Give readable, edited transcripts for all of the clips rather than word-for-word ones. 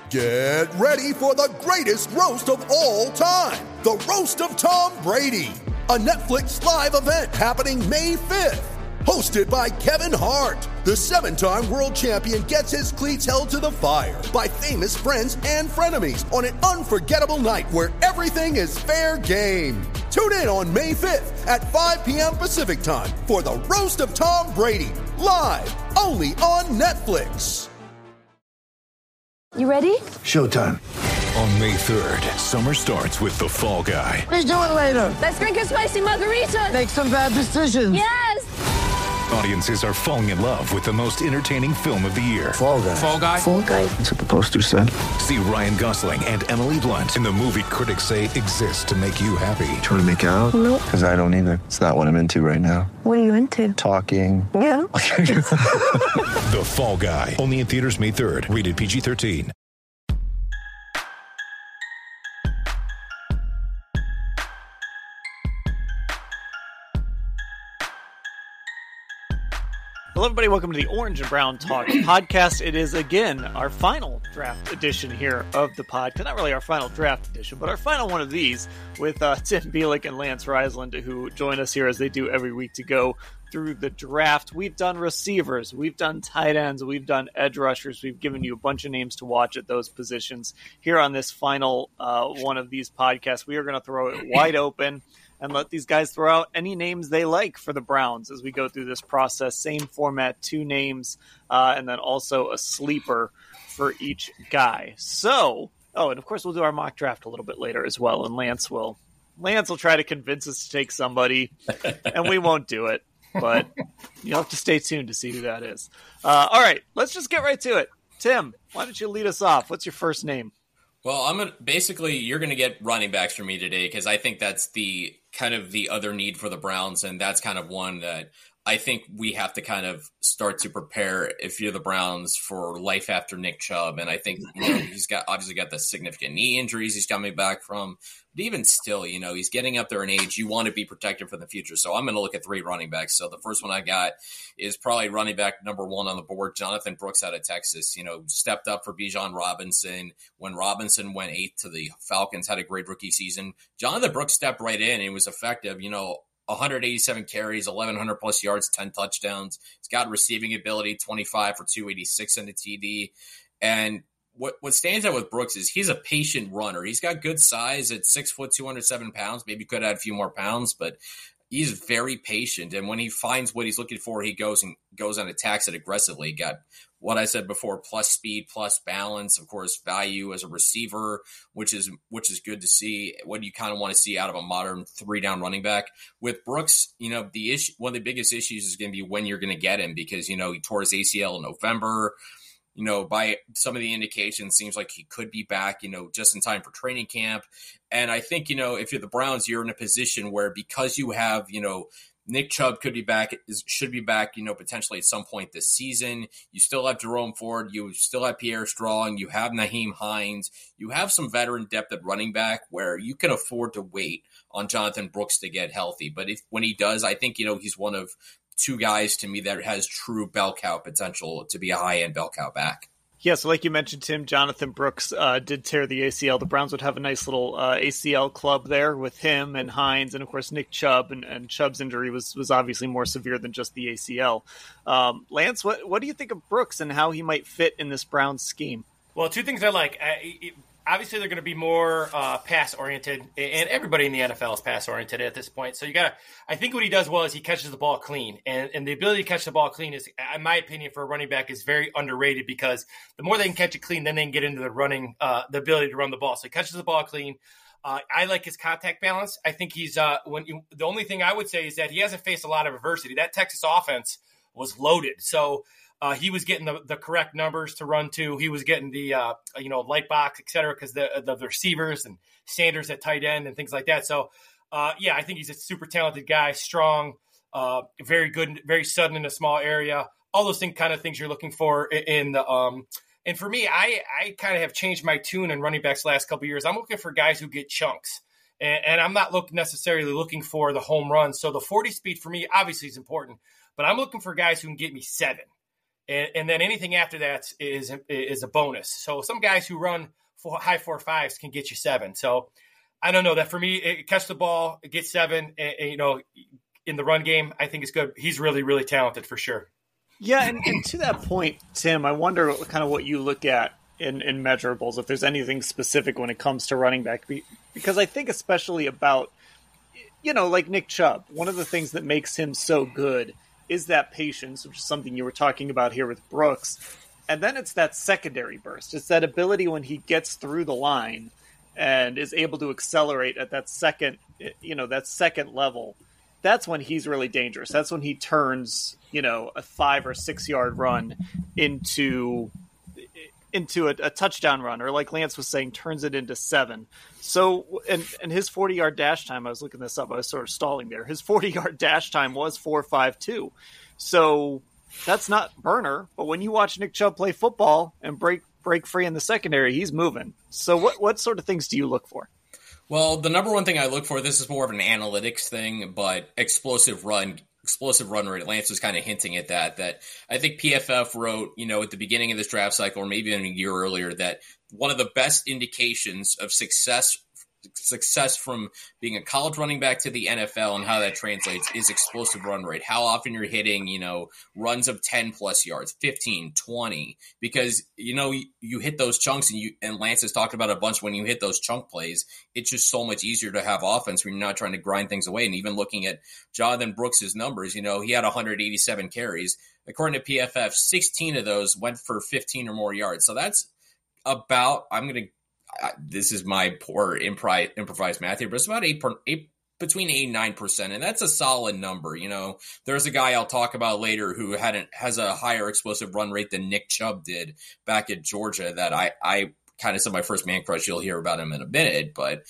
Get ready for the greatest roast of all time, the Roast of Tom Brady, a Netflix live event happening May 5th. Hosted by Kevin Hart, the 7-time world champion gets his cleats held to the fire by famous friends and frenemies on an unforgettable night where everything is fair game. Tune in on May 5th at 5 p.m. Pacific time for the Roast of Tom Brady, live only on Netflix. You ready? Showtime. On May 3rd, summer starts with The Fall Guy. What are you doing later? Let's drink a spicy margarita. Make some bad decisions. Yes! Audiences are falling in love with the most entertaining film of the year. Fall Guy. Fall Guy? Fall Guy. That's what the poster said. See Ryan Gosling and Emily Blunt in the movie critics say exists to make you happy. Trying to make it out? Nope. Because I don't either. It's not what I'm into right now. What are you into? Talking. Yeah. The Fall Guy. Only in theaters May 3rd. Rated PG-13. Hello, everybody. Welcome to the Orange and Brown Talk podcast. It is, again, our final draft edition here of the podcast. Not really our final draft edition, but our final one of these with Tim Bielik and Lance Reisland, who join us here as they do every week to go through the draft. We've done receivers, we've done tight ends, we've done edge rushers. We've given you a bunch of names to watch at those positions. Here on this final one of these podcasts, we are going to throw it wide open and let these guys throw out any names they like for the Browns as we go through this process. Same format, 2 names, and then also a sleeper for each guy. So, and of course we'll do our mock draft a little bit later as well, and Lance will try to convince us to take somebody, and we won't do it, but you'll have to stay tuned to see who that is. All right, let's just get right to it. Tim, why don't you lead us off? What's your first name? Well, you're going to get running backs from me today because I think that's the kind of the other need for the Browns, and that's kind of one that I think we have to kind of start to prepare if you're the Browns for life after Nick Chubb. And I think he's obviously got the significant knee injuries he's coming back from. But even still, he's getting up there in age. You want to be protected for the future. So I'm going to look at 3 running backs. So the first one I got is probably running back number 1 on the board, Jonathan Brooks out of Texas. Stepped up for Bijan Robinson. When Robinson went 8th to the Falcons, had a great rookie season. Jonathan Brooks stepped right in and was effective. 187 carries, 1,100 plus yards, 10 touchdowns. He's got receiving ability, 25 for 286 in the TD. And what stands out with Brooks is he's a patient runner. He's got good size at 6 foot, 207 pounds. Maybe could add a few more pounds, but he's very patient. And when he finds what he's looking for, he goes and attacks it aggressively. Got what I said before, plus speed, plus balance, of course, value as a receiver, which is good to see. What do you kind of want to see out of a modern 3-down running back? With Brooks, one of the biggest issues is going to be when you're going to get him because, he tore his ACL in November. By some of the indications, seems like he could be back, just in time for training camp. And I think, if you're the Browns, you're in a position where because you have, Nick Chubb should be back, potentially at some point this season. You still have Jerome Ford. You still have Pierre Strong. You have Naheem Hines. You have some veteran depth at running back where you can afford to wait on Jonathan Brooks to get healthy. But when he does, I think, he's one of 2 guys to me that has true bell cow potential to be a high-end bell cow back. Yeah, so like you mentioned, Tim, Jonathan Brooks did tear the ACL. The Browns would have a nice little ACL club there with him and Hines, and of course Nick Chubb. And Chubb's injury was obviously more severe than just the ACL. Lance, what do you think of Brooks and how he might fit in this Browns scheme? Well, 2 things I like. Obviously, they're going to be more pass-oriented, and everybody in the NFL is pass-oriented at this point. So I think what he does well is he catches the ball clean, and the ability to catch the ball clean is, in my opinion, for a running back is very underrated because the more they can catch it clean, then they can get into the ability to run the ball. So he catches the ball clean. I like his contact balance. I think he's the only thing I would say is that he hasn't faced a lot of adversity. That Texas offense was loaded, so. He was getting the correct numbers to run to. He was getting the light box, et cetera, because the receivers and Sanders at tight end and things like that. So, I think he's a super talented guy, strong, very good, very sudden in a small area. All those kind of things you're looking for in the And for me, I kind of have changed my tune in running backs the last couple of years. I'm looking for guys who get chunks. And I'm not necessarily looking for the home run. So the 40 speed for me obviously is important. But I'm looking for guys who can get me 7. And then anything after that is a bonus. So some guys who run high 4.5s can get you 7. So I don't know that for me, catch the ball, get 7, and, in the run game, I think it's good. He's really, really talented for sure. Yeah, and to that point, Tim, I wonder kind of what you look at in measurables, if there's anything specific when it comes to running back. Because I think especially about, like Nick Chubb, one of the things that makes him so good is that patience, which is something you were talking about here with Brooks. And then it's that secondary burst. It's that ability when he gets through the line and is able to accelerate at that second level. That's when he's really dangerous. That's when he turns, a 5 or 6 yard run into a touchdown run, or like Lance was saying, turns it into 7. So, and his 40-yard dash time, I was looking this up, I was sort of stalling there. His 40-yard dash time was 4.52. So that's not burner, but when you watch Nick Chubb play football and break free in the secondary, he's moving. So what sort of things do you look for? Well, the number one thing I look for, this is more of an analytics thing, but explosive run rate. Lance was kind of hinting at that I think PFF wrote, at the beginning of this draft cycle, or maybe even a year earlier, that one of the best indications of success from being a college running back to the NFL and how that translates is explosive run rate. How often you're hitting, runs of 10 plus yards, 15, 20, because, you hit those chunks and Lance has talked about a bunch. When you hit those chunk plays, it's just so much easier to have offense when you're not trying to grind things away. And even looking at Jonathan Brooks's numbers, he had 187 carries. According to PFF, 16 of those went for 15 or more yards. So that's about, this is my poor improvised math here, but it's about between 8 and 9%, and that's a solid number. There's a guy I'll talk about later who has a higher explosive run rate than Nick Chubb did back at Georgia that I kind of said my first man crush. You'll hear about him in a minute, but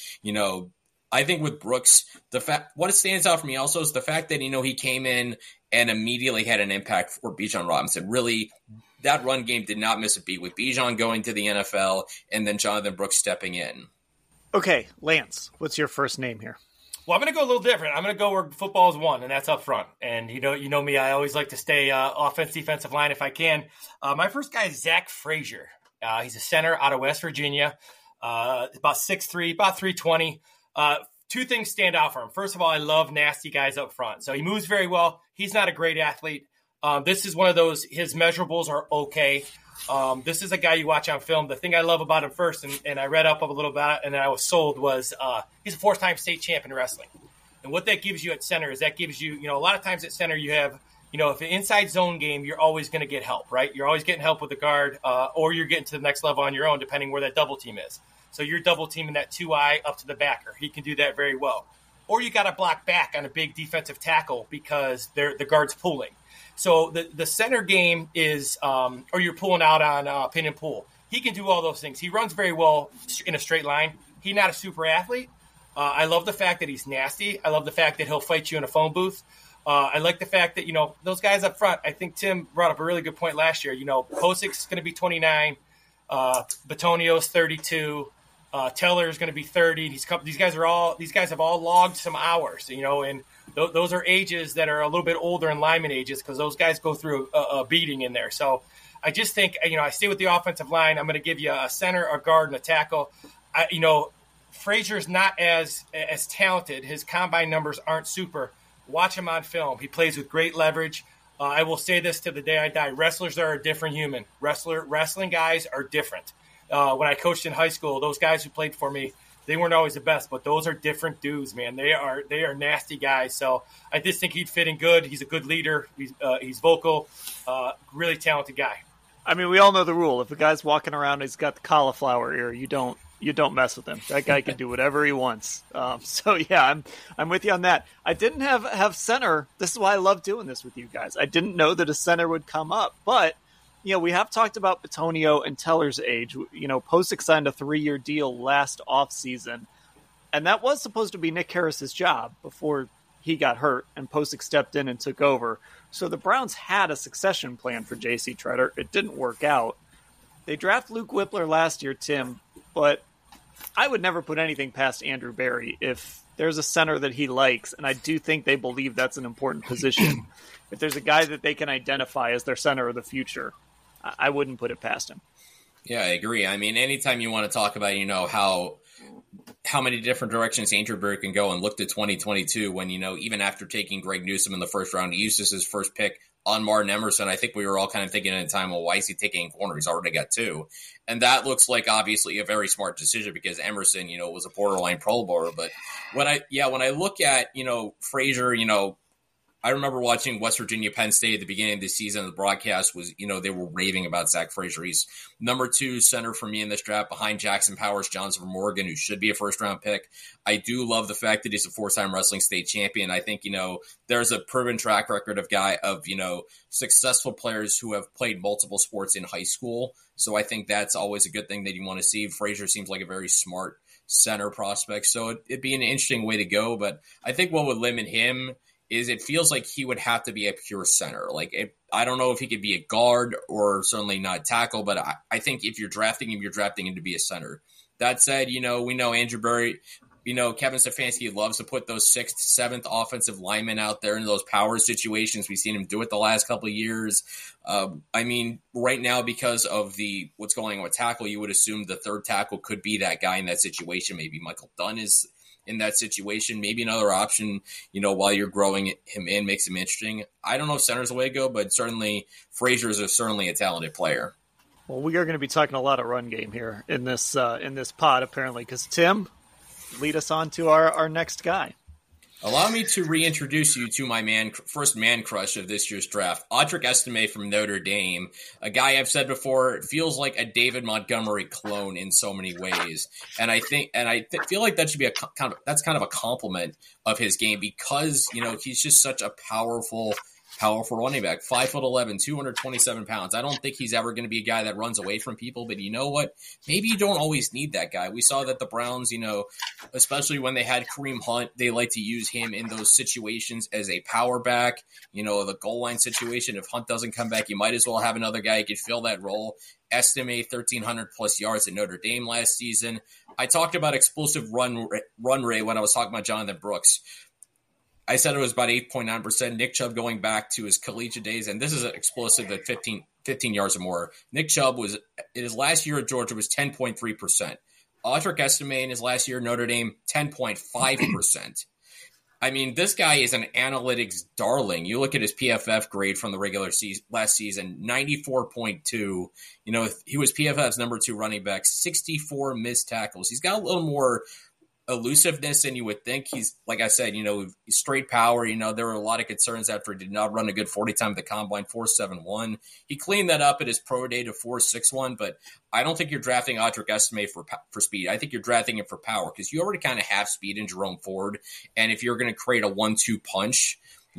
I think with Brooks, what stands out for me also is the fact that he came in and immediately had an impact for Bijan Robinson. Really, that run game did not miss a beat with Bijan going to the NFL and then Jonathan Brooks stepping in. Okay, Lance, what's your first name here? Well, I'm going to go a little different. I'm going to go where football is won, and that's up front. And you know me, I always like to stay offense, defensive line if I can. My first guy is Zach Frazier. He's a center out of West Virginia, about 6'3", about 320. Two things stand out for him. First of all, I love nasty guys up front. So he moves very well. He's not a great athlete. This is one of those, his measurables are okay. This is a guy you watch on film. The thing I love about him first, and I read up a little about it, and I was sold, was he's a 4-time state champ in wrestling. And what that gives you at center is that gives you, a lot of times at center you have, if an inside zone game, you're always going to get help, right? You're always getting help with the guard, or you're getting to the next level on your own, depending where that double team is. So you're double teaming that 2-eye up to the backer. He can do that very well. Or you got to block back on a big defensive tackle because the guard's pulling. So the center game is, or you're pulling out on pin and pull. He can do all those things. He runs very well in a straight line. He's not a super athlete. I love the fact that he's nasty. I love the fact that he'll fight you in a phone booth. I like the fact that, those guys up front, I think Tim brought up a really good point last year. Posic's going to be 29. Batonio's 32. Teller is going to be 30. These guys have all logged some hours, and those are ages that are a little bit older in lineman ages because those guys go through a beating in there. So I just think, I stay with the offensive line. I'm going to give you a center, a guard, and a tackle. Frazier's not as talented. His combine numbers aren't super. Watch him on film. He plays with great leverage. I will say this to the day I die. Wrestlers are a different human. Wrestling guys are different. When I coached in high school, those guys who played for me, they weren't always the best, but those are different dudes, man. They are nasty guys. So I just think he'd fit in good. He's a good leader. He's vocal, really talented guy. I mean, we all know the rule. If a guy's walking around, he's got the cauliflower ear. You don't mess with him. That guy can do whatever he wants. So yeah, I'm with you on that. I didn't have center. This is why I love doing this with you guys. I didn't know that a center would come up, but we have talked about Batonio and Teller's age. Posick signed a 3-year deal last offseason, and that was supposed to be Nick Harris's job before he got hurt, and Posick stepped in and took over. So the Browns had a succession plan for J.C. Tretter. It didn't work out. They drafted Luke Whippler last year, Tim, but I would never put anything past Andrew Berry if there's a center that he likes, and I do think they believe that's an important position. if there's a guy that they can identify as their center of the future, I wouldn't put it past him. Yeah, I agree. I mean, anytime you want to talk about, how many different directions Andrew Berry can go, and look to 2022 when, even after taking Greg Newsome in the first round, he used as his first pick on Martin Emerson. I think we were all kind of thinking at the time, well, why is he taking a corner? He's already got 2. And that looks like obviously a very smart decision because Emerson, was a borderline Pro Bowler. But when I look at, Frazier, I remember watching West Virginia Penn State at the beginning of the season. The broadcast was, they were raving about Zach Frazier. He's number 2 center for me in this draft behind Jackson Powers Johnson from Oregon, who should be a first-round pick. I do love the fact that he's a 4-time wrestling state champion. I think, there's a proven track record of successful players who have played multiple sports in high school. So I think that's always a good thing that you want to see. Frazier seems like a very smart center prospect. So it'd be an interesting way to go. But I think what would limit him is it feels like he would have to be a pure center. I don't know if he could be a guard or certainly not a tackle, but I think if you're drafting him to be a center. That said, we know Andrew Berry, Kevin Stefanski loves to put those 6th, 7th offensive linemen out there in those power situations. We've seen him do it the last couple of years. Right now, because of what's going on with tackle, you would assume the 3rd tackle could be that guy in that situation. Maybe Michael Dunn is in that situation. Maybe another option, while you're growing him in, makes him interesting. I don't know if center's the way to go, but certainly Frazier is certainly a talented player. Well, we are going to be talking a lot of run game here in this pod, apparently, because Tim, lead us on to our next guy. Allow me to reintroduce you to my first man crush of this year's draft, Audric Estime from Notre Dame, a guy I've said before feels like a David Montgomery clone in so many ways, and I feel like that should be that's kind of a compliment of his game because he's just such a powerful running back, 5'11", 227 pounds. I don't think he's ever going to be a guy that runs away from people, but you know what? Maybe you don't always need that guy. We saw that the Browns, especially when they had Kareem Hunt, they like to use him in those situations as a power back, the goal line situation. If Hunt doesn't come back, you might as well have another guy who could fill that role. Estimate 1,300 plus yards at Notre Dame last season. I talked about explosive run rate when I was talking about Jonathan Brooks. I said it was about 8.9%. Nick Chubb going back to his collegiate days, and this is explosive at 15 yards or more. Nick Chubb in his last year at Georgia was 10.3%. Audric Estime in his last year at Notre Dame, 10.5%. This guy is an analytics darling. You look at his PFF grade from the regular season last season, 94.2. He was PFF's number 2 running back, 64 missed tackles. He's got a little more elusiveness than you would think. He's, like I said, straight power. There were a lot of concerns after he did not run a good 40 time at the combine, 4.71. He cleaned that up at his pro day to 4.61, but I don't think you're drafting Audric Estime for speed. I think you're drafting him for power because you already kind of have speed in Jerome Ford. And if you're going to create a 1-2 punch,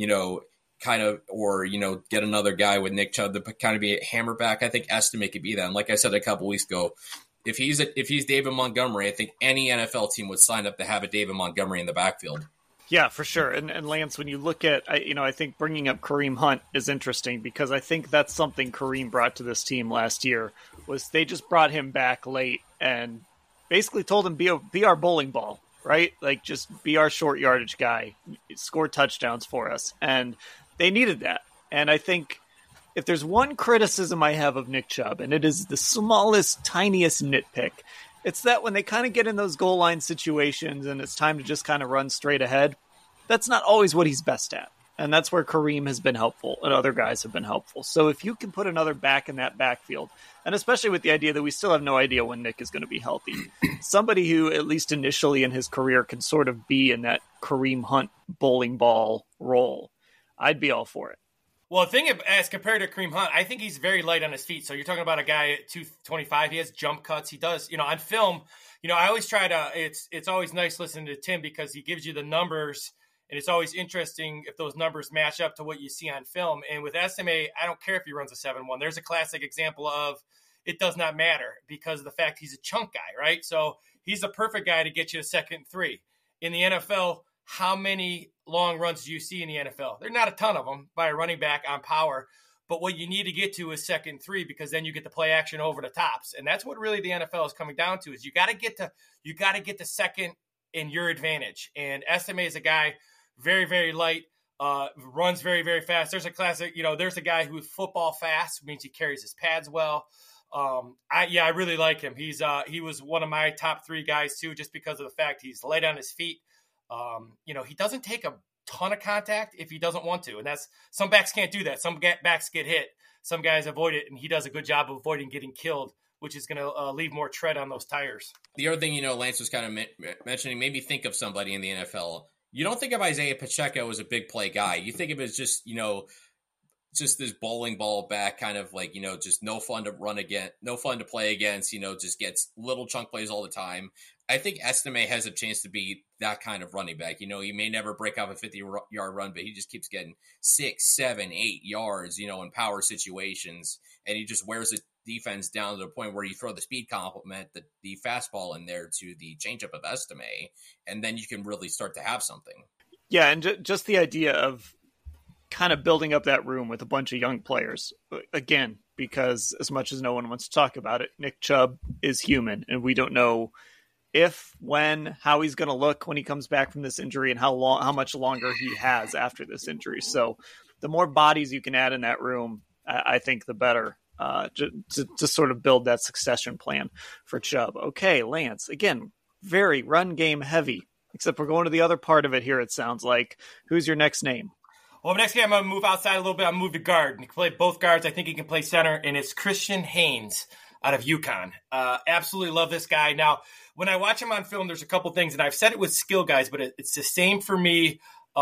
get another guy with Nick Chubb to kind of be a hammer back, I think Estime could be that. And like I said a couple weeks ago, if he's David Montgomery, I think any NFL team would sign up to have a David Montgomery in the backfield. Yeah, for sure. And Lance, when you look at, I think bringing up Kareem Hunt is interesting because I think that's something Kareem brought to this team last year was they just brought him back late and basically told him be our bowling ball, right? Just be our short yardage guy, score touchdowns for us. And they needed that. And I think if there's one criticism I have of Nick Chubb, and it is the smallest, tiniest nitpick, it's that when they kind of get in those goal line situations and it's time to just kind of run straight ahead, that's not always what he's best at. And that's where Kareem has been helpful and other guys have been helpful. So if you can put another back in that backfield, and especially with the idea that we still have no idea when Nick is going to be healthy, somebody who at least initially in his career can sort of be in that Kareem Hunt bowling ball role, I'd be all for it. Well, the thing as compared to Kareem Hunt, I think he's very light on his feet. So you're talking about a guy at 225. He has jump cuts. He does, on film, I always try to, it's always nice listening to Tim because he gives you the numbers and it's always interesting if those numbers match up to what you see on film. And with Estime, I don't care if he runs a 7.1. There's a classic example of it does not matter because of the fact he's a chunk guy, right? So he's the perfect guy to get you a 2nd-3. In the NFL, how many long runs do you see in the NFL? There are not a ton of them by a running back on power, but what you need to get to is 2nd-3 because then you get the play action over the tops, and that's what really the NFL is coming down to. Is you got to get to second in your advantage. And Estime is a guy very, very light. runs very, very fast. There's a classic, there's a guy who's football fast, means he carries his pads well. I really like him. He was one of my top 3 guys too, just because of the fact he's light on his feet. He doesn't take a ton of contact if he doesn't want to. And some backs can't do that. Some backs get hit. Some guys avoid it, and he does a good job of avoiding getting killed, which is going to leave more tread on those tires. The other thing, Lance was kind of mentioning, made me think of somebody in the NFL. You don't think of Isaiah Pacheco as a big play guy. You think of it as just, just this bowling ball back, kind of like, just no fun to run against, no fun to play against, just gets little chunk plays all the time. I think Estime has a chance to be that kind of running back. He may never break off a 50-yard run, but he just keeps getting 6, 7, 8 yards, in power situations. And he just wears the defense down to the point where you throw the speed complement, the fastball in there to the changeup of Estime, and then you can really start to have something. Yeah, and just the idea of kind of building up that room with a bunch of young players. Again, because as much as no one wants to talk about it, Nick Chubb is human, and we don't know if, when, how he's going to look when he comes back from this injury, and how much longer he has after this injury. So the more bodies you can add in that room, I think the better, to sort of build that succession plan for Chubb. Okay, Lance, again, very run game heavy, except we're going to the other part of it here, it sounds like. Who's your next name? Well, next game, I'm going to move outside a little bit. I'm going to move to guard. He can play both guards. I think he can play center, and it's Christian Haynes out of UConn. Absolutely love this guy. Now, when I watch him on film, there's a couple things, and I've said it with skill guys, but it's the same for me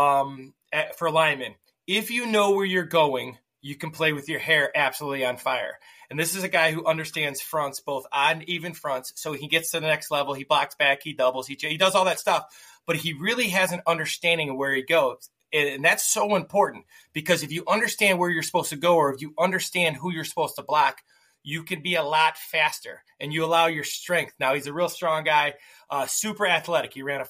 for linemen. If you know where you're going, you can play with your hair absolutely on fire. And this is a guy who understands fronts, both odd and even fronts, so he gets to the next level. He blocks back, he doubles, he does all that stuff, but he really has an understanding of where he goes. And that's so important, because if you understand where you're supposed to go, or if you understand who you're supposed to block, you can be a lot faster, and you allow your strength. Now, he's a real strong guy, super athletic. He ran a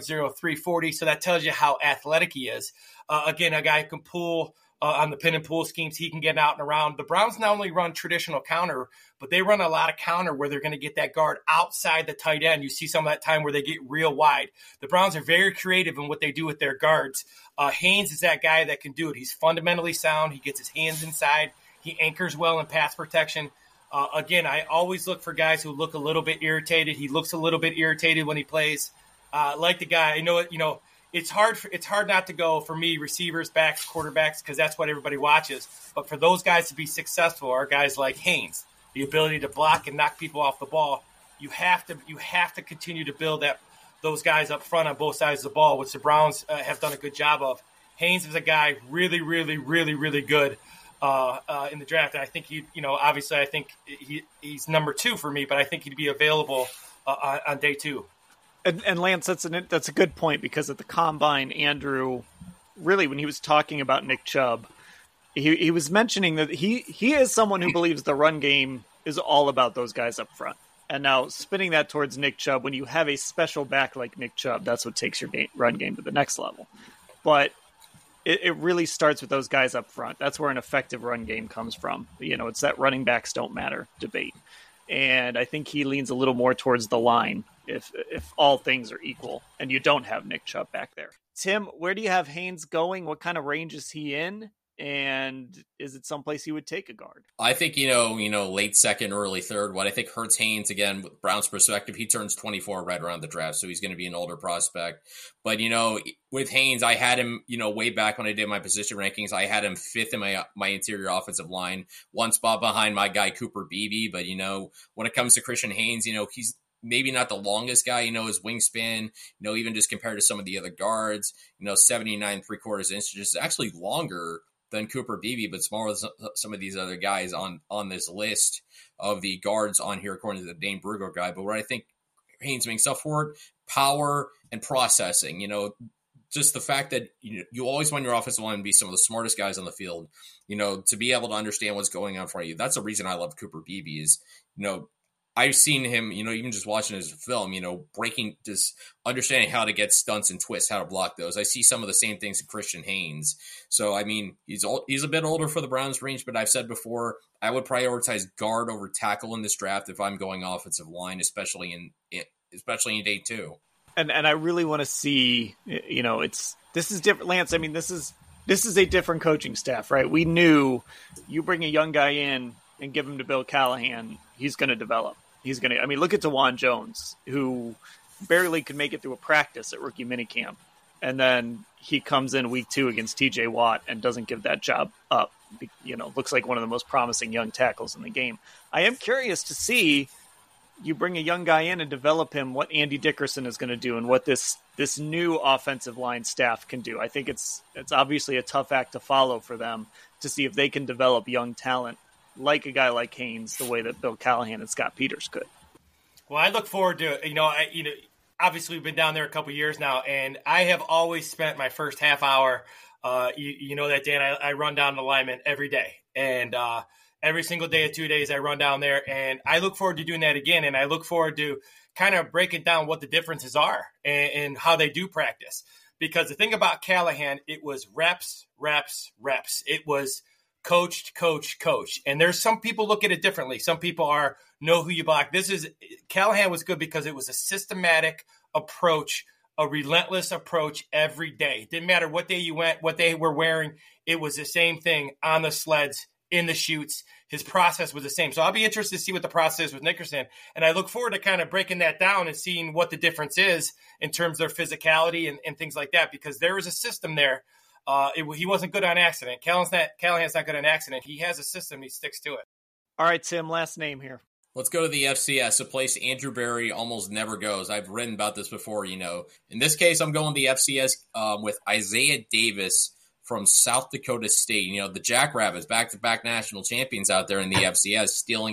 5.0340, so that tells you how athletic he is. Again, a guy who can pull on the pin and pull schemes. He can get out and around. The Browns not only run traditional counter, but they run a lot of counter where they're going to get that guard outside the tight end. You see some of that time where they get real wide. The Browns are very creative in what they do with their guards. Haynes is that guy that can do it. He's fundamentally sound. He gets his hands inside. He anchors well in pass protection. Again, I always look for guys who look a little bit irritated. He looks a little bit irritated when he plays. Like the guy, I know it, it's hard not to go, for me, receivers, backs, quarterbacks, because that's what everybody watches. But for those guys to be successful are guys like Haynes, the ability to block and knock people off the ball. You have to continue to build those guys up front on both sides of the ball, which the Browns have done a good job of. Haynes is a guy really, really, really, really good in the draft. And I think obviously I think he's number 2 for me, but I think he'd be available on day 2. And Lance, that's a good point, because at the Combine, Andrew, really, when he was talking about Nick Chubb, he was mentioning that he is someone who believes the run game is all about those guys up front. And now spinning that towards Nick Chubb, when you have a special back like Nick Chubb, that's what takes your run game to the next level. But it really starts with those guys up front. That's where an effective run game comes from. It's that running backs don't matter debate. And I think he leans a little more towards the line if all things are equal and you don't have Nick Chubb back there. Tim, where do you have Haynes going? What kind of range is he in? And is it someplace you would take a guard? I think, late second, early third. What I think hurts Haynes, again, with Brown's perspective, he turns 24 right around the draft, so he's going to be an older prospect. But, with Haynes, I had him, way back when I did my position rankings, I had him 5th in my interior offensive line, one spot behind my guy Cooper Beebe. But, when it comes to Christian Haynes, he's maybe not the longest guy, his wingspan, even just compared to some of the other guards, 79 3/4 inches is actually longer than Cooper Beebe, but smaller than some of these other guys on this list of the guards on here, according to the Dane Brugler guy. But what I think Haynes makes up for it, power and processing, just the fact that you always want your offensive line to be some of the smartest guys on the field, to be able to understand what's going on for you. That's the reason I love Cooper Beebe is, I've seen him, even just watching his film, just understanding how to get stunts and twists, how to block those. I see some of the same things in Christian Haynes. So, he's a bit older for the Browns range, but I've said before, I would prioritize guard over tackle in this draft if I'm going offensive line, especially in day 2. And I really want to see, this is different, Lance. This is this is a different coaching staff, right? We knew you bring a young guy in and give him to Bill Callahan, he's going to develop. I mean, look at DeJuan Jones, who barely could make it through a practice at rookie minicamp. And then he comes in week 2 against TJ Watt and doesn't give that job up. Looks like one of the most promising young tackles in the game. I am curious to see, you bring a young guy in and develop him, what Andy Dickerson is going to do and what this new offensive line staff can do. I think it's obviously a tough act to follow for them to see if they can develop young talent like a guy like Haynes, the way that Bill Callahan and Scott Peters could. Well, I look forward to it. Obviously we've been down there a couple years now, and I have always spent my first half hour. You know that, Dan. I run down the lineman every day, and every single day of 2 days I run down there, and I look forward to doing that again. And I look forward to kind of breaking down what the differences are and how they do practice. Because the thing about Callahan, it was reps, reps, reps. It was coached, coach, coach. And there's some people look at it differently. Some people know who you block. Callahan was good because it was a systematic approach, a relentless approach every day. Didn't matter what day you went, what they were wearing. It was the same thing on the sleds, in the chutes. His process was the same. So I'll be interested to see what the process is with Nickerson. And I look forward to kind of breaking that down and seeing what the difference is in terms of their physicality and things like that, because there was a system there. He wasn't good on accident. Callahan's not good on accident. He has a system. He sticks to it. All right, Tim, last name here. Let's go to the FCS, a place Andrew Berry almost never goes. I've written about this before, In this case, I'm going to the FCS with Isaiah Davis from South Dakota State. The Jackrabbits, back-to-back national champions out there in the FCS, stealing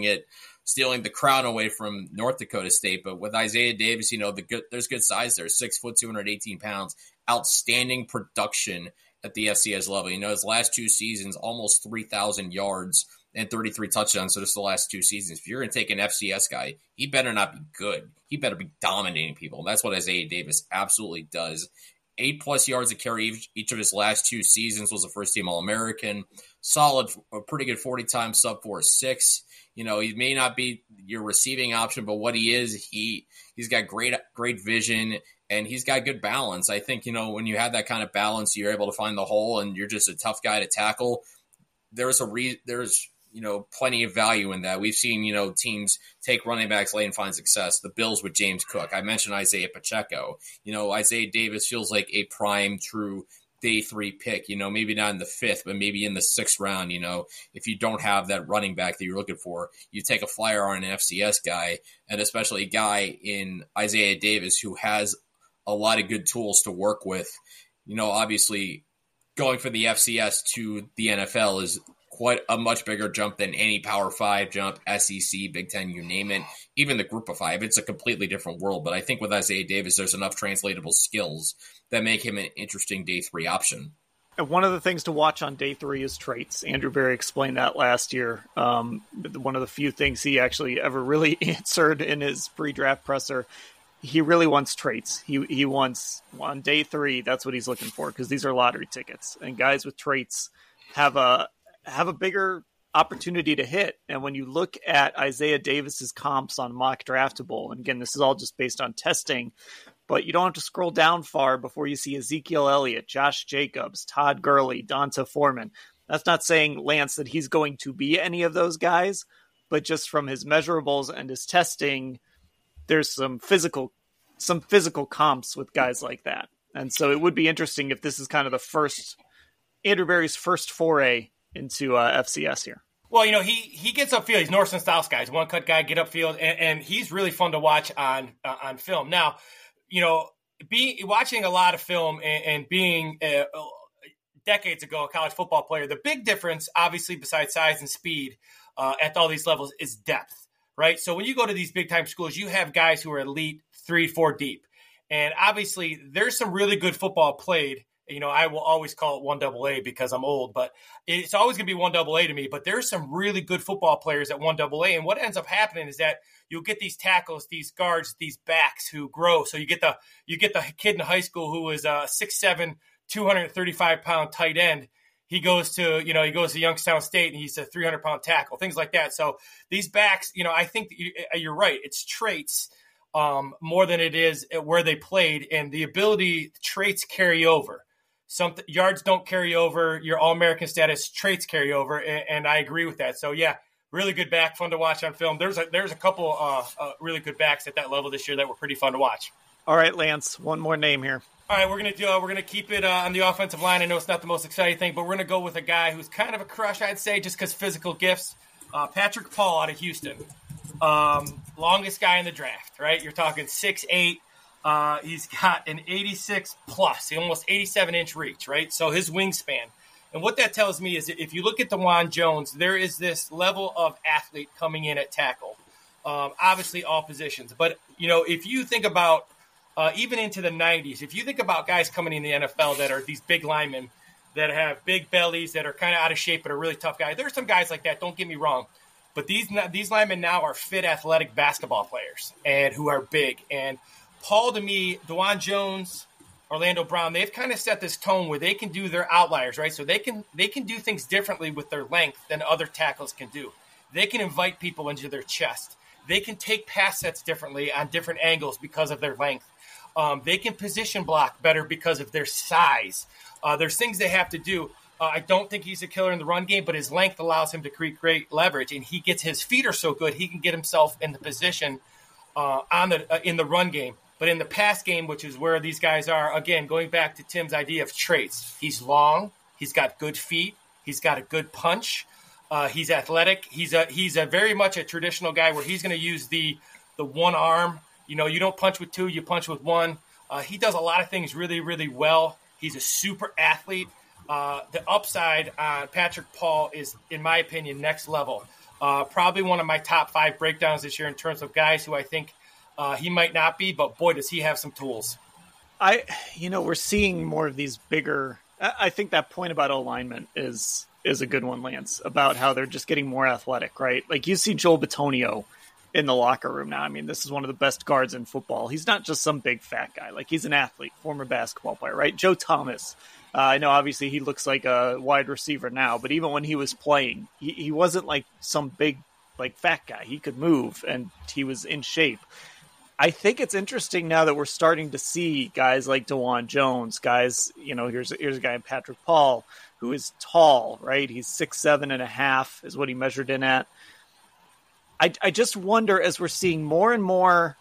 the crown away from North Dakota State. But with Isaiah Davis, there's good size there. 6 foot, 218 pounds. Outstanding production at the FCS level. His last 2 seasons, almost 3,000 yards and 33 touchdowns. So just the last 2 seasons. If you're going to take an FCS guy, he better not be good. He better be dominating people. And that's what Isaiah Davis absolutely does. 8+ yards a carry each of his last 2 seasons, was a first-team All-American. Solid, a pretty good 40-time sub-4.6. He may not be your receiving option, but what he is, he's got great vision, and he's got good balance. I think, when you have that kind of balance, you're able to find the hole, and you're just a tough guy to tackle. There's plenty of value in that. We've seen, teams take running backs late and find success. The Bills with James Cook. I mentioned Isaiah Pacheco. Isaiah Davis feels like a prime, true day 3 pick, maybe not in the 5th, but maybe in the 6th round. If you don't have that running back that you're looking for, you take a flyer on an FCS guy, and especially a guy in Isaiah Davis who has a lot of good tools to work with. Obviously going from the FCS to the NFL is quite a much bigger jump than any Power 5 jump, SEC, Big Ten, you name it, even the Group of 5. It's a completely different world. But I think with Isaiah Davis, there's enough translatable skills that make him an interesting day 3 option. And one of the things to watch on day 3 is traits. Andrew Berry explained that last year. One of the few things he actually ever really answered in his pre-draft presser. He really wants traits. He wants, on day 3, that's what he's looking for, because these are lottery tickets. And guys with traits have a bigger opportunity to hit. And when you look at Isaiah Davis's comps on Mock Draftable, and again, this is all just based on testing, but you don't have to scroll down far before you see Ezekiel Elliott, Josh Jacobs, Todd Gurley, Donta Foreman. That's not saying, Lance, that he's going to be any of those guys, but just from his measurables and his testing, there's some physical comps with guys like that. And so it would be interesting if this is kind of the first, Andrew Berry's first foray into FCS here. Well, he gets upfield. He's North and South guys, one cut guy, get upfield, and he's really fun to watch on film. Now, watching a lot of film and being decades ago a college football player, the big difference, obviously, besides size and speed at all these levels, is depth, right? So when you go to these big time schools, you have guys who are elite 3-4 deep, and obviously there's some really good football played. I will always call it 1AA because I'm old, but it's always going to be 1AA to me. But there's some really good football players at 1AA. And what ends up happening is that you'll get these tackles, these guards, these backs who grow. So you get the kid in high school who is a 6'7", 235-pound tight end. He goes to Youngstown State and he's a 300-pound tackle, things like that. So these backs, I think you're right. It's traits more than it is where they played, and the ability traits carry over. some yards don't carry over, your All-American status traits carry over, and I agree with that. So, yeah, really good back, fun to watch on film. There's a couple really good backs at that level this year that were pretty fun to watch. All right, Lance, one more name here. All right, we're gonna keep it on the offensive line. I know it's not the most exciting thing, but we're gonna go with a guy who's kind of a crush, I'd say, just because physical gifts. Patrick Paul out of Houston, longest guy in the draft. Right, you're talking 6'8". He's got an 86 plus, almost 87-inch reach. Right, so his wingspan. And what that tells me is that if you look at DeJuan Jones, there is this level of athlete coming in at tackle. Obviously, all positions, but if you think about even into the 90s, if you think about guys coming in the NFL that are these big linemen that have big bellies, that are kind of out of shape but are really tough guys. There are some guys like that, don't get me wrong. But these linemen now are fit, athletic basketball players and who are big. And Paul, to me, DeJuan Jones, Orlando Brown, they've kind of set this tone where they can do their outliers, right? So they can do things differently with their length than other tackles can do. They can invite people into their chest. They can take pass sets differently on different angles because of their length. They can position block better because of their size. There's things they have to do. I don't think he's a killer in the run game, but his length allows him to create great leverage, and he gets his feet are so good he can get himself in the position in the run game. But in the pass game, which is where these guys are, again, going back to Tim's idea of traits, he's long, he's got good feet, he's got a good punch, he's athletic, he's a very much a traditional guy where he's going to use the one arm. You don't punch with two, you punch with one. He does a lot of things really, really well. He's a super athlete. The upside on Patrick Paul is, in my opinion, next level. Probably one of my top 5 breakdowns this year in terms of guys who I think he might not be, but boy, does he have some tools. We're seeing more of these bigger. I think that point about alignment is a good one, Lance, about how they're just getting more athletic, right? Like you see Joel Bitonio in the locker room now. I mean, this is one of the best guards in football. He's not just some big fat guy. Like he's an athlete, former basketball player, right? Joe Thomas. I know obviously he looks like a wide receiver now, but even when he was playing, he wasn't like some big, like fat guy. He could move and he was in shape. I think it's interesting now that we're starting to see guys like DeJuan Jones, guys, here's a guy, Patrick Paul, who is tall, right? He's 6'7.5" is what he measured in at. I just wonder, as we're seeing more and more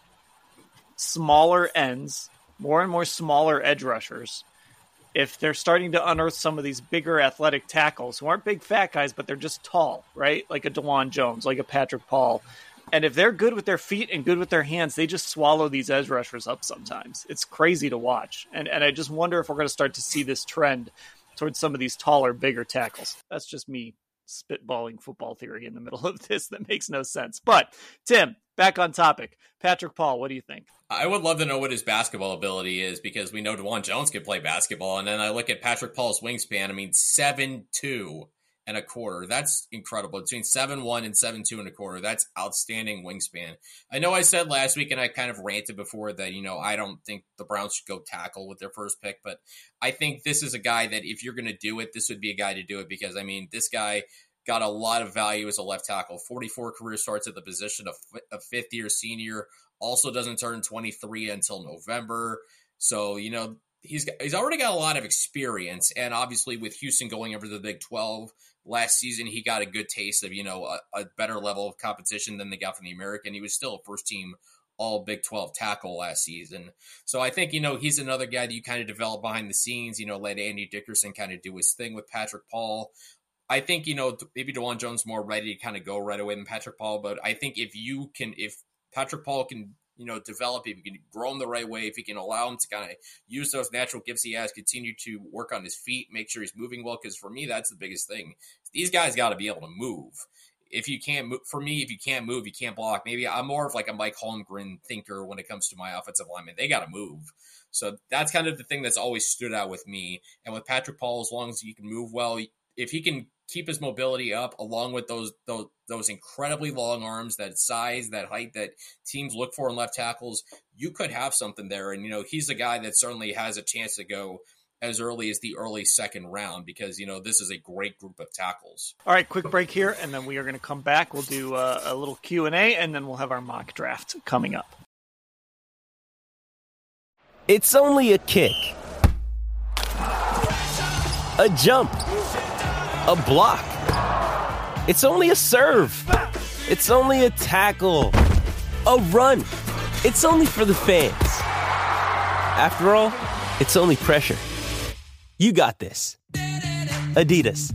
smaller ends, more and more smaller edge rushers, if they're starting to unearth some of these bigger athletic tackles who aren't big fat guys, but they're just tall, right? Like a DeJuan Jones, like a Patrick Paul. And if they're good with their feet and good with their hands, they just swallow these edge rushers up sometimes. It's crazy to watch. And I just wonder if we're going to start to see this trend towards some of these taller, bigger tackles. That's just me spitballing football theory in the middle of this that makes no sense. But Tim, back on topic. Patrick Paul, what do you think? I would love to know what his basketball ability is, because we know DeJuan Jones can play basketball. And then I look at Patrick Paul's wingspan. 7'2" and a quarter. That's incredible. Between 7'1" and 7'2" and a quarter. That's outstanding wingspan. I know I said last week, and I kind of ranted before that, I don't think the Browns should go tackle with their first pick, but I think this is a guy that if you're going to do it, this would be a guy to do it, because this guy got a lot of value as a left tackle. 44 career starts at the position of a fifth-year senior. Also doesn't turn 23 until November. So, he's already got a lot of experience, and obviously with Houston going over to the Big 12 last season, he got a good taste of, a better level of competition than they got from the American. He was still a first-team all Big 12 tackle last season. So I think, he's another guy that you kind of develop behind the scenes, let Andy Dickerson kind of do his thing with Patrick Paul. I think, maybe DeJuan Jones more ready to kind of go right away than Patrick Paul, but I think if Patrick Paul can, develop, if he can grow him the right way, if he can allow him to kind of use those natural gifts he has, continue to work on his feet, make sure he's moving well, because for me, that's the biggest thing. These guys got to be able to move. If you can't move, you can't block. Maybe I'm more of like a Mike Holmgren thinker when it comes to my offensive linemen. They got to move. So that's kind of the thing that's always stood out with me. And with Patrick Paul, as long as he can move well, if he can keep his mobility up, along with those incredibly long arms, that size, that height that teams look for in left tackles, you could have something there. And, he's a guy that certainly has a chance to go as early as the early second round, because, this is a great group of tackles. All right, quick break here, and then we are going to come back. We'll do a little Q&A, and then we'll have our mock draft coming up. It's only a kick, a jump, a block. It's only a serve. It's only a tackle, a run. It's only for the fans. After all, it's only pressure. You got this. Adidas.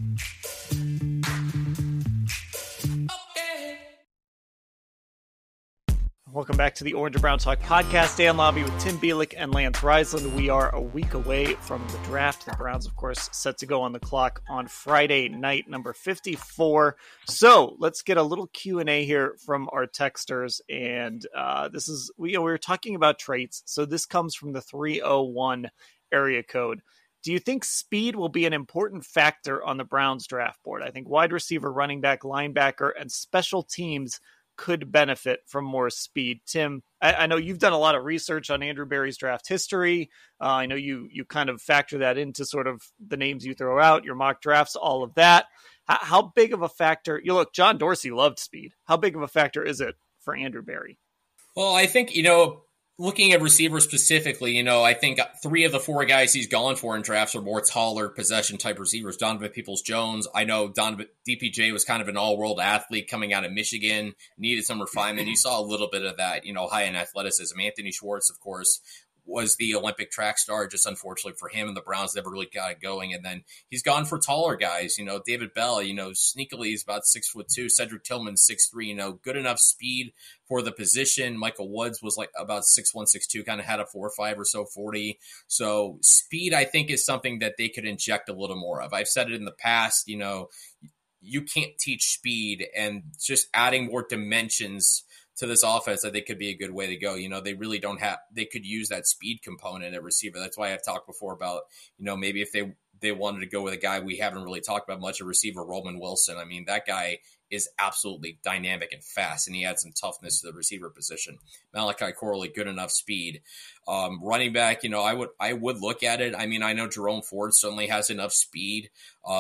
Welcome back to the Orange and Brown Talk podcast. Dan Lobby with Tim Bielik and Lance Reisland. We are a week away from the draft. The Browns, of course, set to go on the clock on Friday night, number 54. So let's get a little Q&A here from our texters. And this is, we were talking about traits. So this comes from the 301 area code. Do you think speed will be an important factor on the Browns draft board? I think wide receiver, running back, linebacker, and special teams could benefit from more speed. Tim, I know you've done a lot of research on Andrew Berry's draft history. I know you kind of factor that into sort of the names you throw out, your mock drafts, all of that. How big of a factor? Look, John Dorsey loved speed. How big of a factor is it for Andrew Berry? Well, I think, looking at receivers specifically, I think 3 of the 4 guys he's gone for in drafts are more taller possession-type receivers. Donovan Peoples-Jones, I know DPJ was kind of an all-world athlete coming out of Michigan, needed some refinement. You saw a little bit of that, high-end athleticism. Anthony Schwartz, of course, was the Olympic track star. Just unfortunately for him, and the Browns never really got it going. And then he's gone for taller guys. David Bell, sneakily is about 6'2". Cedric Tillman 6'3". Good enough speed for the position. Michael Woods was like about 6'1", 6'2", kind of had a 4.5 or so 40. So speed, I think, is something that they could inject a little more of. I've said it in the past. You can't teach speed, and just adding more dimensions to this offense, I think could be a good way to go. They really don't have, they could use that speed component at receiver. That's why I've talked before about, maybe if they wanted to go with a guy we haven't really talked about much, a receiver, Roman Wilson. I mean, that guy is absolutely dynamic and fast, and he adds some toughness to the receiver position. Malachi Corley, good enough speed. Running back, I would look at it. I mean, I know Jerome Ford certainly has enough speed.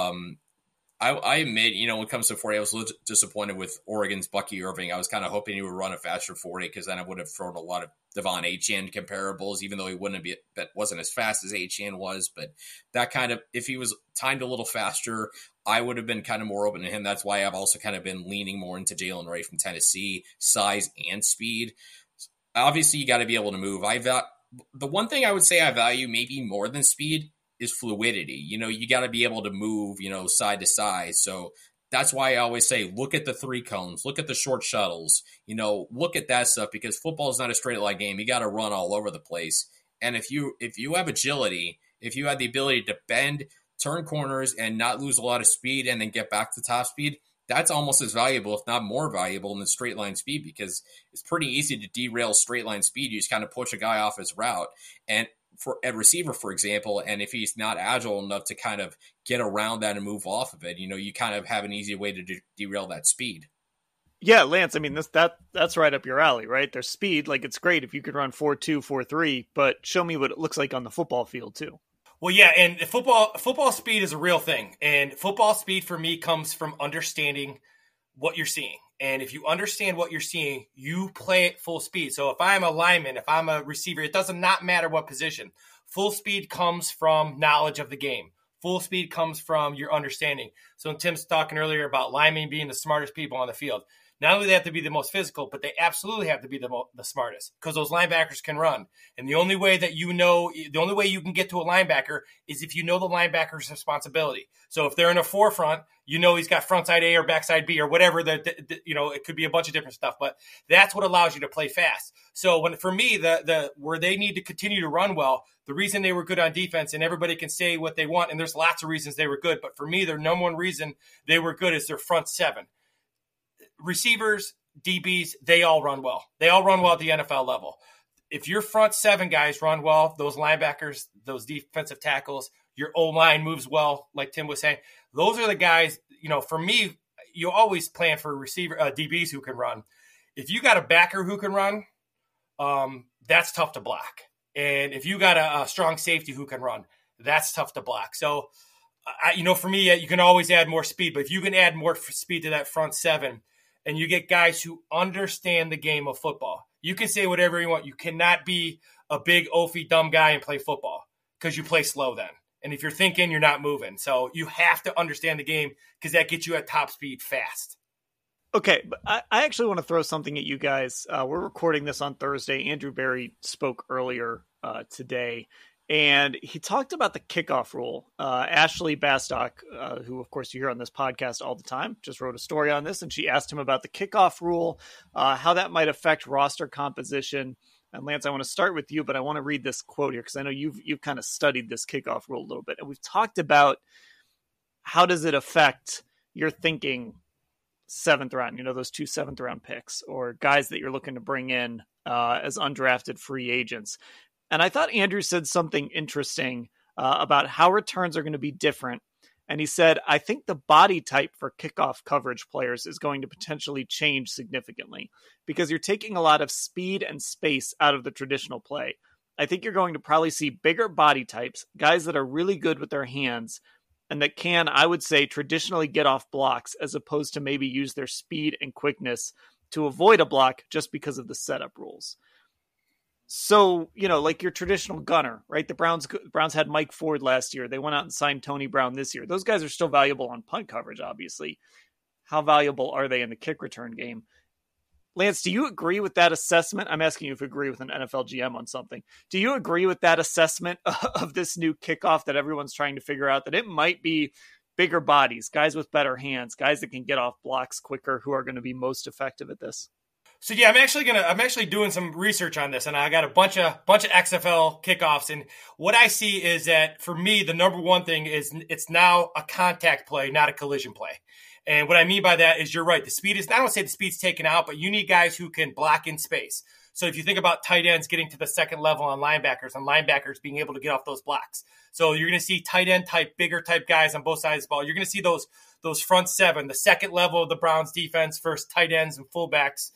I admit, when it comes to 40, I was a little disappointed with Oregon's Bucky Irving. I was kind of hoping he would run a faster 40, because then I would have thrown a lot of Devon Achane comparables, even though he wasn't as fast as Achane was. But that kind of, if he was timed a little faster, I would have been kind of more open to him. That's why I've also kind of been leaning more into Jalen Ray from Tennessee, size and speed. Obviously, you got to be able to move. The one thing I would say I value maybe more than speed is fluidity. You got to be able to move, side to side. So that's why I always say, look at the 3 cones, look at the short shuttles, look at that stuff, because football is not a straight line game. You got to run all over the place. And if you have agility, if you have the ability to bend, turn corners, and not lose a lot of speed and then get back to top speed, that's almost as valuable, if not more valuable, than straight line speed, because it's pretty easy to derail straight line speed. You just kind of push a guy off his route. And for a receiver, for example, and if he's not agile enough to kind of get around that and move off of it, you kind of have an easy way to derail that speed. Yeah, Lance, I mean, that's right up your alley, right? There's speed. Like, it's great if you could run 4.2, 4.3, but show me what it looks like on the football field too. Well, yeah, and football speed is a real thing. And football speed for me comes from understanding what you're seeing. And if you understand what you're seeing, you play at full speed. So if I'm a lineman, if I'm a receiver, it doesn't not matter what position. Full speed comes from knowledge of the game. Full speed comes from your understanding. So when Tim's talking earlier about linemen being the smartest people on the field, not only do they have to be the most physical, but they absolutely have to be the smartest, because those linebackers can run. And the only way that the only way you can get to a linebacker is if you know the linebacker's responsibility. So if they're in a forefront, he's got front side A or backside B or whatever, it could be a bunch of different stuff, but that's what allows you to play fast. So for me, where they need to continue to run well, the reason they were good on defense, and everybody can say what they want, and there's lots of reasons they were good, but for me, their number one reason they were good is their front 7. Receivers, DBs, they all run well. They all run well at the NFL level. If your front 7 guys run well, those linebackers, those defensive tackles, your O-line moves well, like Tim was saying, those are the guys, for me, you always plan for DBs who can run. If you got a backer who can run, that's tough to block. And if you got a strong safety who can run, that's tough to block. So, for me, you can always add more speed, but if you can add more speed to that front 7, and you get guys who understand the game of football, you can say whatever you want. You cannot be a big, oafy, dumb guy and play football, because you play slow then. And if you're thinking, you're not moving. So you have to understand the game because that gets you at top speed fast. Okay, but I actually want to throw something at you guys. We're recording this on Thursday. Andrew Berry spoke earlier today, and he talked about the kickoff rule. Ashley Bastock, who, of course, you hear on this podcast all the time, just wrote a story on this, and she asked him about the kickoff rule, how that might affect roster composition. And Lance, I want to start with you, but I want to read this quote here because I know you've kind of studied this kickoff rule a little bit, and we've talked about how does it affect your thinking 7th round, those 2 7th round picks or guys that you're looking to bring in as undrafted free agents. And I thought Andrew said something interesting about how returns are going to be different. And he said, I think the body type for kickoff coverage players is going to potentially change significantly because you're taking a lot of speed and space out of the traditional play. I think you're going to probably see bigger body types, guys that are really good with their hands, and that can, I would say, traditionally get off blocks as opposed to maybe use their speed and quickness to avoid a block just because of the setup rules. So, like your traditional gunner, right? The Browns had Mike Ford last year. They went out and signed Tony Brown this year. Those guys are still valuable on punt coverage, obviously. How valuable are they in the kick return game? Lance, do you agree with that assessment? I'm asking you if you agree with an NFL GM on something. Do you agree with that assessment of this new kickoff that everyone's trying to figure out, that it might be bigger bodies, guys with better hands, guys that can get off blocks quicker, who are going to be most effective at this? So yeah, I'm actually doing some research on this, and I got a bunch of XFL kickoffs, and what I see is that for me, the number one thing is it's now a contact play, not a collision play. And what I mean by that is you're right. The speed is, I don't say the speed's taken out, but you need guys who can block in space. So if you think about tight ends getting to the second level on linebackers, and linebackers being able to get off those blocks. So you're going to see tight end type, bigger type guys on both sides of the ball. You're going to see those front 7, the second level of the Browns defense, first tight ends and fullbacks.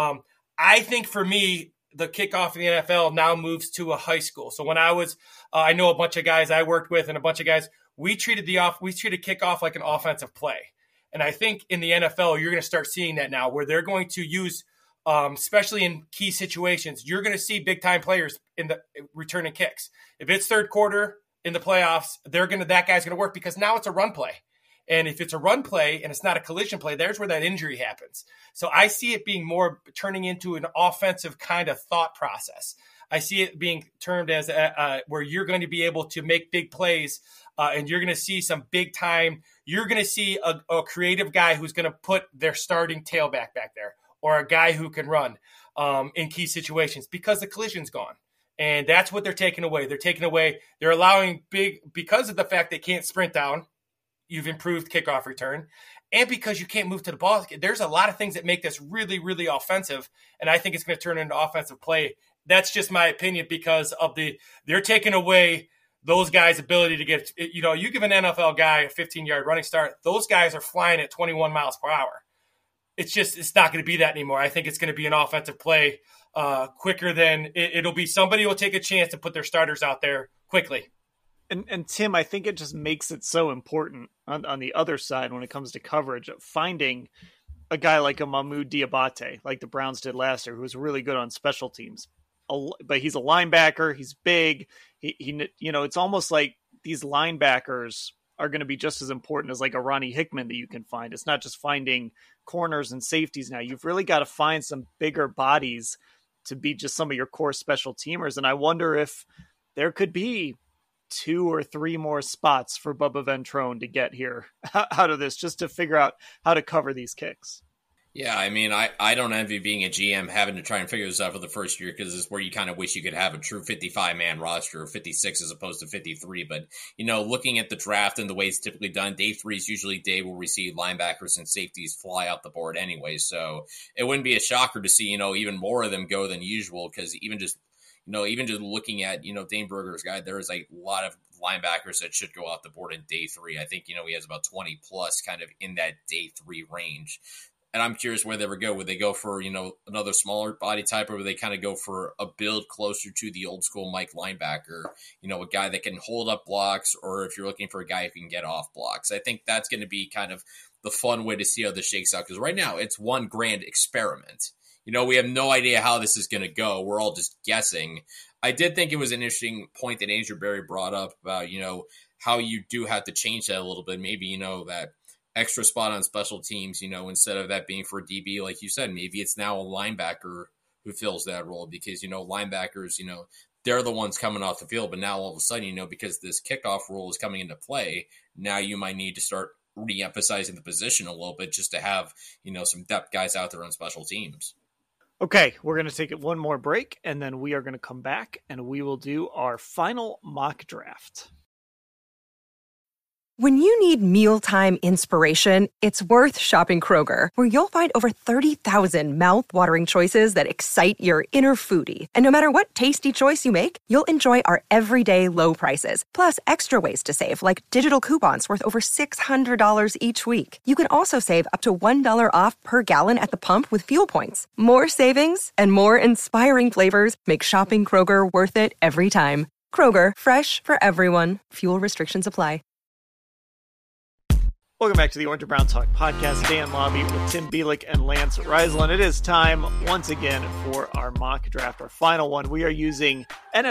I think for me, the kickoff in the NFL now moves to a high school. So when I was, I know a bunch of guys I worked with and a bunch of guys, we treated kickoff like an offensive play. And I think in the NFL, you're going to start seeing that now where they're going to use, especially in key situations, you're going to see big time players in the returning kicks. If it's third quarter in the playoffs, that guy's going to work because now it's a run play. And if it's a run play and it's not a collision play, there's where that injury happens. So I see it being more turning into an offensive kind of thought process. I see it being termed as where you're going to be able to make big plays and you're going to see some big time. You're going to see a creative guy who's going to put their starting tailback back there or a guy who can run in key situations because the collision's gone. And that's what they're taking away. They're allowing because of the fact they can't sprint down. You've improved kickoff return. And because you can't move to the ball, there's a lot of things that make this really, really offensive. And I think it's going to turn into offensive play. That's just my opinion because of they're taking away those guys' ability to get, you give an NFL guy a 15-yard running start, those guys are flying at 21 miles per hour. It's not going to be that anymore. I think it's going to be an offensive play quicker than it'll be somebody will take a chance to put their starters out there quickly. And Tim, I think it just makes it so important on the other side when it comes to coverage of finding a guy like a Mahmoud Diabate, like the Browns did last year, who was really good on special teams. But he's a linebacker. He's big. He it's almost like these linebackers are going to be just as important as like a Ronnie Hickman that you can find. It's not just finding corners and safeties now. You've really got to find some bigger bodies to be just some of your core special teamers. And I wonder if there could be 2 or 3 more spots for Bubba Ventrone to get here out of this, just to figure out how to cover these kicks. Yeah, I mean, I don't envy being a GM having to try and figure this out for the first year because it's where you kind of wish you could have a true 55-man roster or 56 as opposed to 53. But, looking at the draft and the way it's typically done, day 3 is usually day where we see linebackers and safeties fly out the board anyway. So it wouldn't be a shocker to see, even more of them go than usual because even just looking at, Dane Brugler's guy, there is a lot of linebackers that should go off the board in day 3. I think, he has about 20 plus kind of in that day 3 range. And I'm curious where they would go. Would they go for, another smaller body type, or would they kind of go for a build closer to the old school Mike linebacker, a guy that can hold up blocks, or if you're looking for a guy who can get off blocks? I think that's going to be kind of the fun way to see how this shakes out, because right now it's one grand experiment. We have no idea how this is going to go. We're all just guessing. I did think it was an interesting point that Andrew Berry brought up about, how you do have to change that a little bit. Maybe, that extra spot on special teams, instead of that being for DB, like you said, maybe it's now a linebacker who fills that role because, linebackers, they're the ones coming off the field. But now all of a sudden, because this kickoff rule is coming into play, now you might need to start re-emphasizing the position a little bit just to have, some depth guys out there on special teams. Okay, we're going to take one more break, and then we are going to come back, and we will do our final mock draft. When you need mealtime inspiration, it's worth shopping Kroger, where you'll find over 30,000 mouth-watering choices that excite your inner foodie. And no matter what tasty choice you make, you'll enjoy our everyday low prices, plus extra ways to save, like digital coupons worth over $600 each week. You can also save up to $1 off per gallon at the pump with fuel points. More savings and more inspiring flavors make shopping Kroger worth it every time. Kroger, fresh for everyone. Fuel restrictions apply. Welcome back to the Orange and Brown Talk podcast. Dan Lobby with Tim Bielik and Lance Reisland. It is time once again for our mock draft, our final one. We are using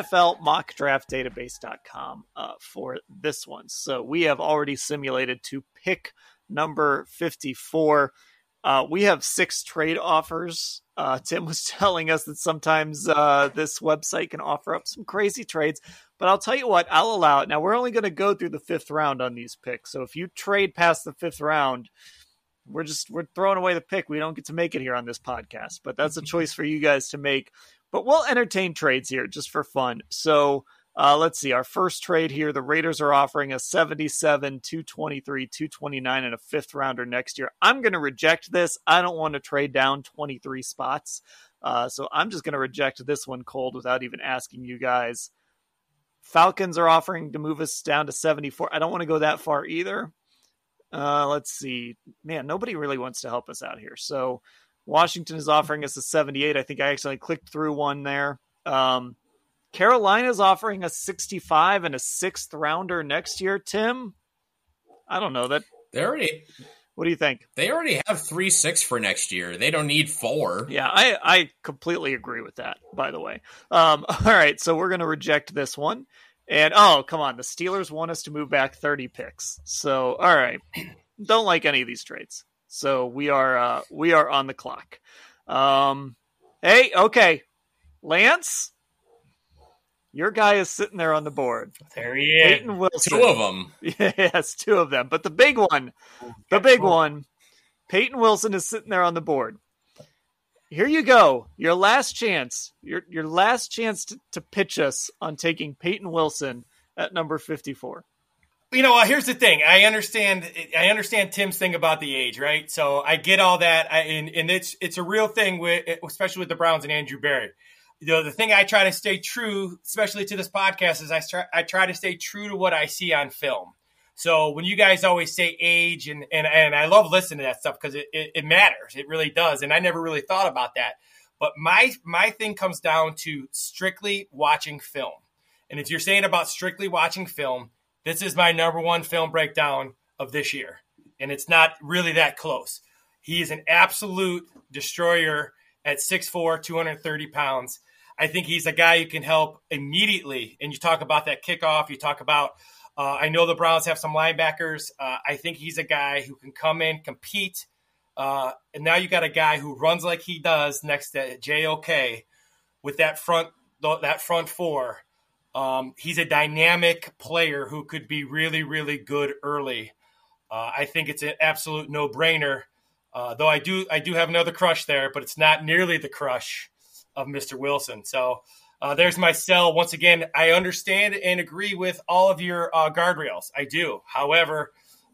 NFLmockdraftdatabase.com for this one. So we have already simulated to pick number 54. We have 6 trade offers. Tim was telling us that sometimes this website can offer up some crazy trades. But I'll tell you what, I'll allow it. Now, we're only going to go through the 5th round on these picks. So if you trade past the 5th round, we're throwing away the pick. We don't get to make it here on this podcast. But that's a choice for you guys to make. But we'll entertain trades here just for fun. So let's see. Our first trade here, the Raiders are offering a 77, 223, 229, and a 5th rounder next year. I'm going to reject this. I don't want to trade down 23 spots. So I'm just going to reject this one cold without even asking you guys. Falcons are offering to move us down to 74. I don't want to go that far either. Let's see. Man, nobody really wants to help us out here. So Washington is offering us a 78. I think I actually clicked through one there. Carolina is offering a 65 and a 6th rounder next year. Tim, I don't know that. What do you think? They already have 3-6 for next year. They don't need 4. Yeah, I completely agree with that, by the way. All right, so we're going to reject this one. And, oh, come on. The Steelers want us to move back 30 picks. So, all right. Don't like any of these trades. So we are on the clock. Hey, okay. Lance? Your guy is sitting there on the board. There he is. Peyton Wilson. 2 of them. Yes, 2 of them. But the big one, Peyton Wilson is sitting there on the board. Here you go. Your last chance. Your last chance to pitch us on taking Peyton Wilson at number 54. Here's the thing. I understand Tim's thing about the age, right? So I get all that. And it's a real thing, especially with the Browns and Andrew Berry. The thing I try to stay true, especially to this podcast, is I try to stay true to what I see on film. So when you guys always say age, and I love listening to that stuff because it matters. It really does. And I never really thought about that. But my thing comes down to strictly watching film. And if you're saying about strictly watching film, this is my number 1 film breakdown of this year. And it's not really that close. He is an absolute destroyer at 6'4", 230 pounds. I think he's a guy who can help immediately. And you talk about that kickoff. You talk about, I know the Browns have some linebackers. I think he's a guy who can come in, compete. And now you got a guy who runs like he does next to JOK with that front 4. He's a dynamic player who could be really, really good early. I think it's an absolute no-brainer. Though I do have another crush there, but it's not nearly the crush of Mr. Wilson. So there's my sell. Once again, I understand and agree with all of your guardrails. I do. However,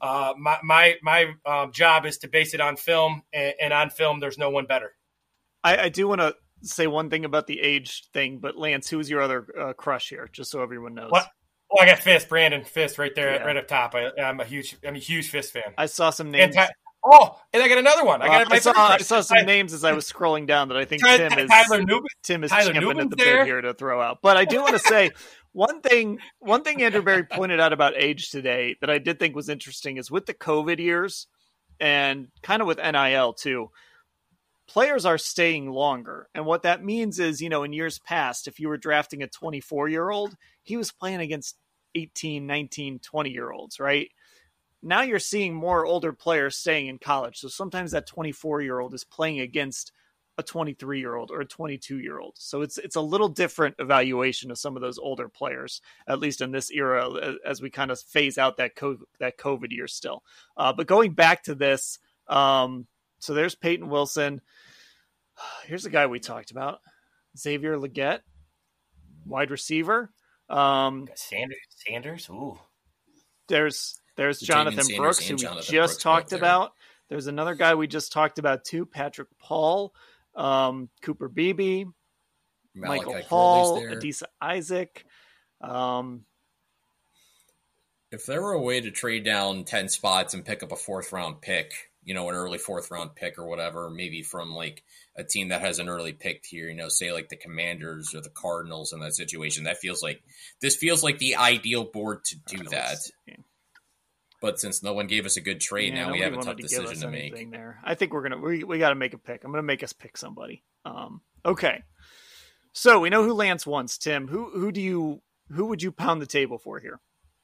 my job is to base it on film, and on film, there's no one better. I do want to say one thing about the age thing, but Lance, who's your other crush here, just so everyone knows? What? Oh, I got Brandon Fisk right there, right up top. I'm a huge Fisk fan. I saw some names. And I got another one. I saw some names as I was scrolling down that I think Tim is champing at the bit here to throw out. But I do want to say one thing Andrew Berry pointed out about age today that I did think was interesting is with the COVID years and kind of with NIL too, players are staying longer. And what that means is, in years past, if you were drafting a 24-year-old, he was playing against 18, 19, 20-year-olds, right? Now you're seeing more older players staying in college. So sometimes that 24-year-old is playing against a 23-year-old or a 22-year-old. So it's a little different evaluation of some of those older players, at least in this era, as we kind of phase out that COVID year still. But going back to this, so there's Peyton Wilson. Here's a guy we talked about, Xavier Legette, wide receiver. Sanders. Ooh. There's Jonathan Brooks, who we just talked about. There's another guy we just talked about too, Patrick Paul, Cooper Beebe, Michael Hall, Adisa Isaac. If there were a way to trade down 10 spots and pick up a 4th round pick, an early 4th round pick or whatever, maybe from like a team that has an early pick here, say like the Commanders or the Cardinals in that situation, this feels like the ideal board to do that. But since no one gave us a good trade, now we have a tough decision to make. There. I think we got to make a pick. I'm going to make us pick somebody. Okay. So we know who Lance wants, Tim. Who would you pound the table for here?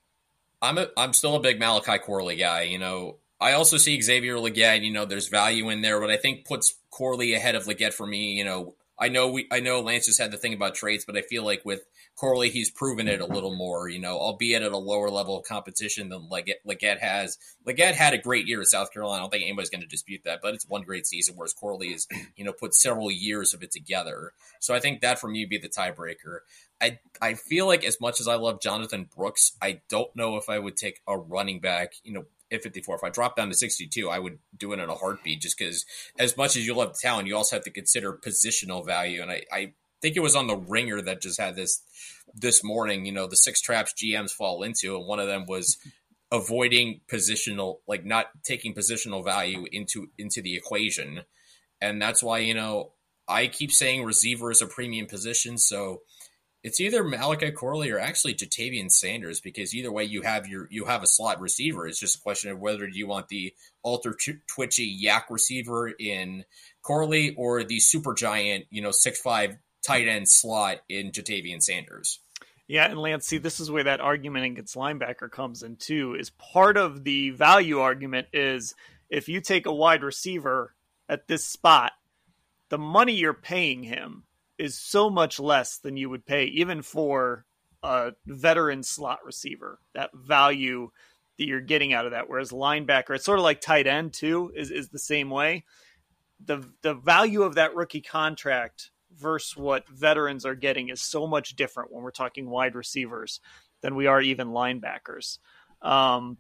I'm still a big Malachi Corley guy. I also see Xavier Legette. There's value in there, but I think puts Corley ahead of Legette for me. I know Lance just had the thing about trades, but I feel like with Corley, he's proven it a little more, albeit at a lower level of competition than Legette has. Legette had a great year at South Carolina. I don't think anybody's going to dispute that, but it's one great season, whereas Corley has, put several years of it together. So I think that for me would be the tiebreaker. I feel like as much as I love Jonathan Brooks, I don't know if I would take a running back, at 54. If I drop down to 62, I would do it in a heartbeat, just because as much as you love the talent, you also have to consider positional value. And I think it was on the Ringer that just had this morning, the 6 traps GMs fall into, and one of them was avoiding positional, like not taking positional value into the equation. And that's why, I keep saying receiver is a premium position. So it's either Malachi Corley or actually Jatavian Sanders, because either way you have a slot receiver. It's just a question of whether you want the ultra twitchy yak receiver in Corley or the super giant, 6'5" tight end slot in Jatavian Sanders. Yeah, and Lance, see, this is where that argument against linebacker comes in too. Is part of the value argument is if you take a wide receiver at this spot, the money you're paying him is so much less than you would pay even for a veteran slot receiver. That value that you're getting out of that, whereas linebacker, it's sort of like tight end too, is the same way. The value of that rookie contract versus what veterans are getting is so much different when we're talking wide receivers than we are even linebackers. Now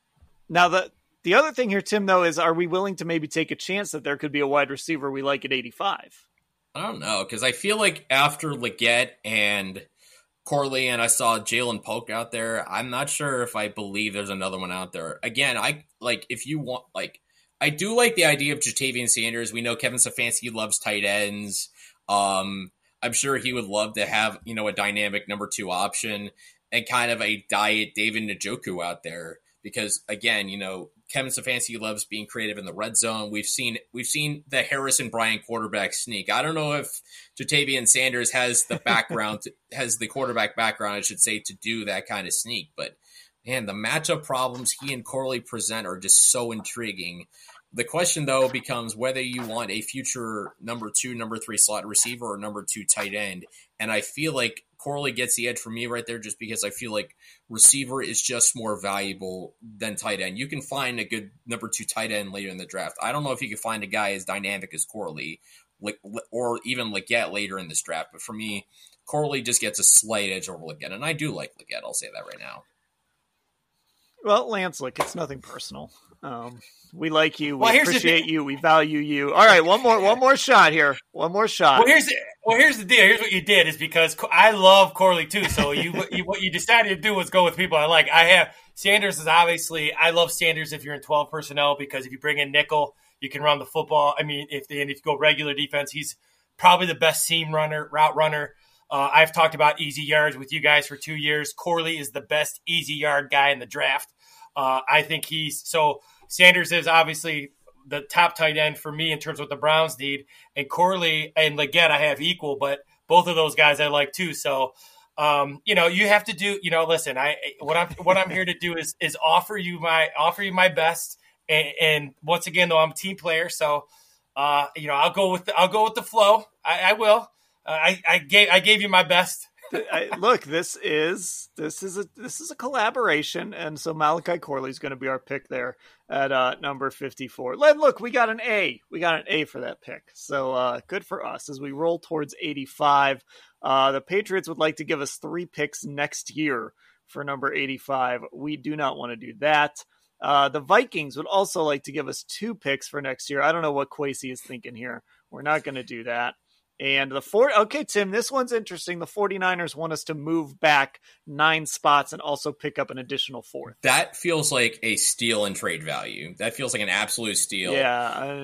the other thing here, Tim, though, is are we willing to maybe take a chance that there could be a wide receiver we like at 85? I don't know, because I feel like after Legette and Corley and I saw Jalen Polk out there, I'm not sure if I believe there's another one out there. Again, I do like the idea of Jatavian Sanders. We know Kevin Stefanski loves tight ends. I'm sure he would love to have, a dynamic number 2 option and kind of a diet David Njoku out there, because again, Kevin Stefanski loves being creative in the red zone. We've seen the Harrison Bryant quarterback sneak. I don't know if Jatavian Sanders has the background, has the quarterback background, I should say, to do that kind of sneak. But man, the matchup problems he and Corley present are just so intriguing. The question, though, becomes whether you want a future number 2, number 3 slot receiver or number 2 tight end. And I feel like Corley gets the edge for me right there, just because I feel like receiver is just more valuable than tight end. You can find a good number 2 tight end later in the draft. I don't know if you can find a guy as dynamic as Corley or even Legette later in this draft. But for me, Corley just gets a slight edge over Legette. And I do like Legette. I'll say that right now. Well, Lance, look, it's nothing personal. We like you. We appreciate you. We value you. All right, one more shot here. One more shot. Well, here's the deal. Here's what you did is because I love Corley too. So what you decided to do was go with people I like. Sanders is obviously, I love Sanders if you're in 12 personnel, because if you bring in nickel, you can run the football. I mean, if you go regular defense, he's probably the best seam route runner. I've talked about easy yards with you guys for 2 years. Corley is the best easy yard guy in the draft. I think Sanders is obviously the top tight end for me in terms of what the Browns need. And Corley and Legette I have equal, but both of those guys I like too. So You have to do. Listen, what I'm here to do is offer you my best. And once again, though, I'm a team player, so I'll go with the flow. I will. I gave you my best. Look, this is a collaboration, and so Malachi Corley is going to be our pick there at number 54. Look, we got an A. We got an A for that pick. So good for us as we roll towards 85. The Patriots would like to give us 3 picks next year for number 85. We do not want to do that. The Vikings would also like to give us 2 picks for next year. I don't know what Kwesi is thinking here. We're not going to do that. And okay, Tim, this one's interesting. The 49ers want us to move back 9 spots and also pick up an additional 4th. That feels like a steal in trade value. That feels like an absolute steal. Yeah.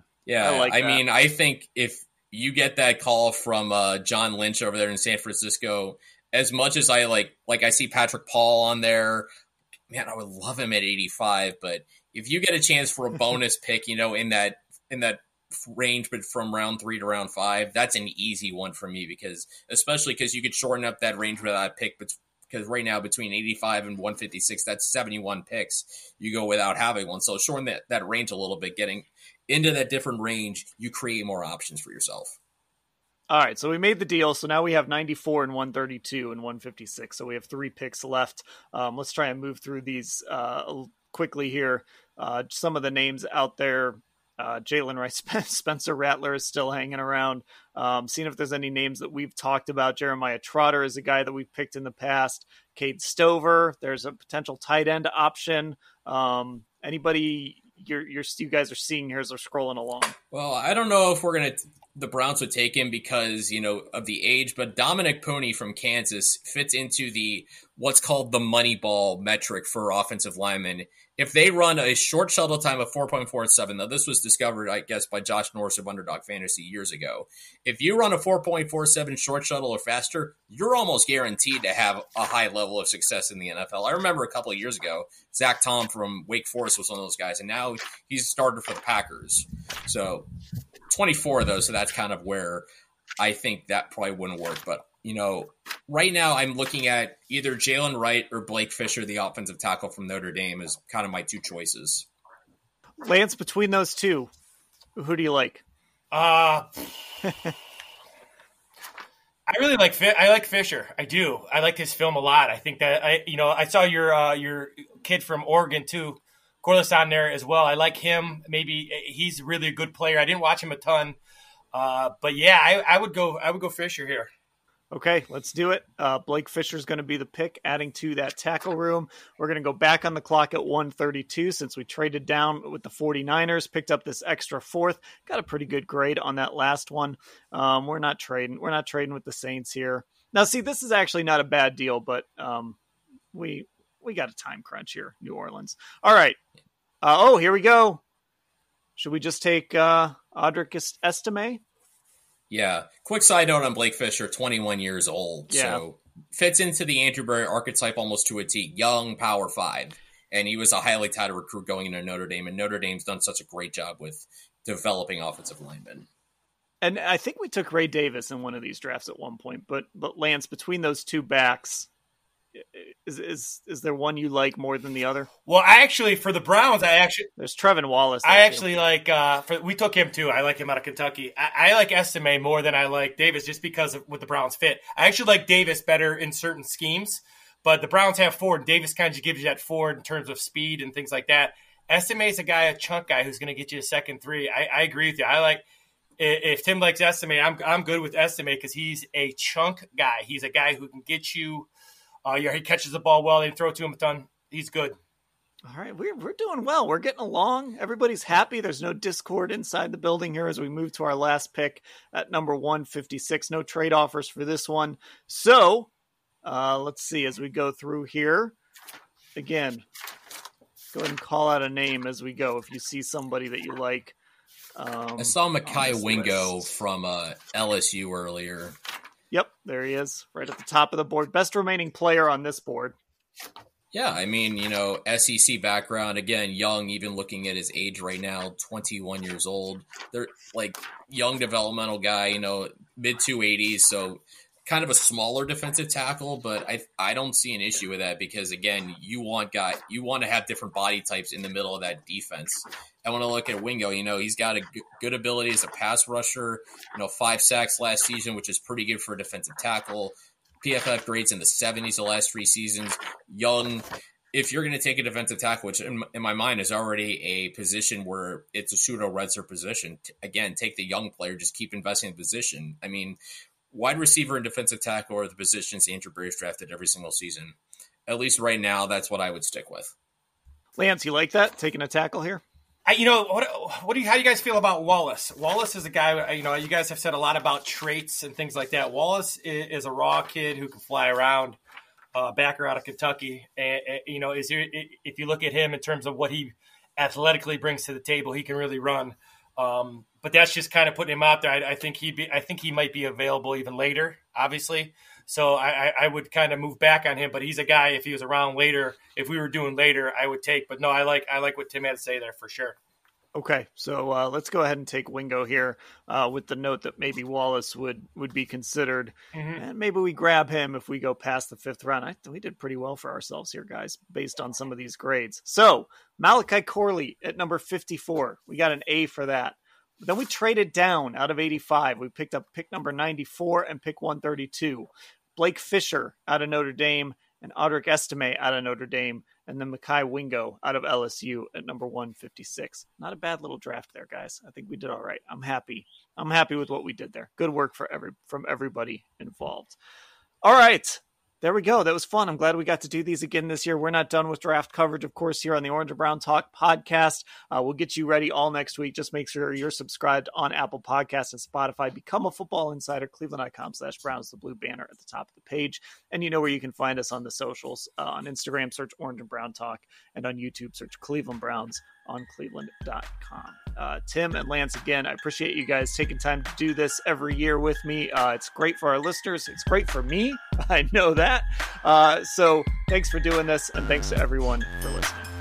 I mean, I think if you get that call from John Lynch over there in San Francisco, as much as I I see Patrick Paul on there, man, I would love him at 85. But if you get a chance for a bonus pick, in that range, but from round 3 to round 5, that's an easy one for me especially because you could shorten up that range with that pick. Because right now between 85 and 156, that's 71 picks. You go without having one. So shorten that range a little bit, getting into that different range, you create more options for yourself. All right, so we made the deal. So now we have 94 and 132 and 156. So we have 3 picks left. Let's try and move through these quickly here. Some of the names out there. Jalen Rice, Spencer Rattler is still hanging around. Seeing if there's any names that we've talked about. Jeremiah Trotter is a guy that we've picked in the past. Cade Stover. There's a potential tight end option. Anybody you guys are seeing here as they're scrolling along? Well, I don't know if the Browns would take him because, of the age, but Dominic Pony from Kansas fits into what's called the money ball metric for offensive linemen. If they run a short shuttle time of 4.47, now this was discovered, I guess, by Josh Norris of Underdog Fantasy years ago. If you run a 4.47 short shuttle or faster, you're almost guaranteed to have a high level of success in the NFL. I remember a couple of years ago, Zach Tom from Wake Forest was one of those guys, and now he's a starter for the Packers. So 24, though, so that's kind of where I think that probably wouldn't work. But, right now I'm looking at either Jalen Wright or Blake Fisher, the offensive tackle from Notre Dame, as kind of my 2 choices. Lance, between those 2, who do you like? I really like Fisher. I do. I like his film a lot. I think that I saw your kid from Oregon too, Corliss, on there as well. I like him. Maybe he's really a good player. I didn't watch him a ton, but yeah, I would go Fisher here. Okay, let's do it. Blake Fisher's going to be the pick, adding to that tackle room. We're going to go back on the clock at 132 since we traded down with the 49ers, picked up this extra 4th. Got a pretty good grade on that last one. We're not trading with the Saints here. Now, see, this is actually not a bad deal, but we got a time crunch here, New Orleans. All right. Here we go. Should we just take Audric Estime? Yeah. Quick side note on Blake Fisher, 21 years old. Yeah. So fits into the Andrew Berry archetype almost to a T. Young, Power 5. And he was a highly touted recruit going into Notre Dame. And Notre Dame's done such a great job with developing offensive linemen. And I think we took Ray Davis in one of these drafts at one point. But Lance, between those 2 backs, is there one you like more than the other? Well, for the Browns, there's Trevin Wallace. We took him too. I like him out of Kentucky. I like Estime more than I like Davis just because of what the Browns fit. I actually like Davis better in certain schemes, but the Browns have Ford. Davis kind of gives you that Ford in terms of speed and things like that. Estime is a chunk guy who's going to get you a second 3. I agree with you. If Tim likes Estime, I'm good with Estime because he's a chunk guy. He's a guy who can get you. He catches the ball well. They throw it to him a ton. He's good. All right, we're doing well. We're getting along. Everybody's happy. There's no discord inside the building here as we move to our last pick at number 156. No trade offers for this one. So let's see as we go through here. Again, go ahead and call out a name as we go if you see somebody that you like. I saw Mekhi Wingo from LSU earlier. Yep, there he is, right at the top of the board. Best remaining player on this board. Yeah, I mean, SEC background, again, young, even looking at his age right now, 21 years old. They're young developmental guy, mid 280s. So kind of a smaller defensive tackle, but I don't see an issue with that because, again, you want to have different body types in the middle of that defense. I want to look at Wingo. He's got a good ability as a pass rusher. 5 sacks last season, which is pretty good for a defensive tackle. PFF grades in the 70s the last 3 seasons. Young. If you're going to take a defensive tackle, which in my mind is already a position where it's a pseudo-redshirt position, again, take the young player, just keep investing in the position. I mean, wide receiver and defensive tackle are the positions Andrew Berry's drafted every single season. At least right now, that's what I would stick with. Lance, you like that, taking a tackle here? How do you guys feel about Wallace? Wallace is a guy, you guys have said a lot about traits and things like that. Wallace is a raw kid who can fly around, backer out of Kentucky. And if you look at him in terms of what he athletically brings to the table, he can really run. But that's just kind of putting him out there. I think he might be available even later, obviously. So I would kind of move back on him. But he's a guy, if he was around later, if we were doing later, I would take. But no, I like what Tim had to say there for sure. Okay, so let's go ahead and take Wingo here with the note that maybe Wallace would be considered. Mm-hmm. And maybe we grab him if we go past the 5th round. We did pretty well for ourselves here, guys, based on some of these grades. So Malachi Corley at number 54. We got an A for that. But then we traded down out of 85. We picked up pick number 94 and pick 132. Blake Fisher out of Notre Dame and Audric Estime out of Notre Dame, and then Mekhi Wingo out of LSU at number 156. Not a bad little draft there, guys. I think we did all right. I'm happy with what we did there. Good work from everybody involved. All right. There we go. That was fun. I'm glad we got to do these again this year. We're not done with draft coverage, of course, here on the Orange and Brown Talk podcast. We'll get you ready all next week. Just make sure you're subscribed on Apple Podcasts and Spotify. Become a football insider, cleveland.com/Browns, the blue banner at the top of the page. And you know where you can find us on the socials. On Instagram, search Orange and Brown Talk. And on YouTube, search Cleveland Browns on cleveland.com. Tim and Lance, again, I appreciate you guys taking time to do this every year with me. It's great for our listeners. It's great for me. I know that. So thanks for doing this, and thanks to everyone for listening.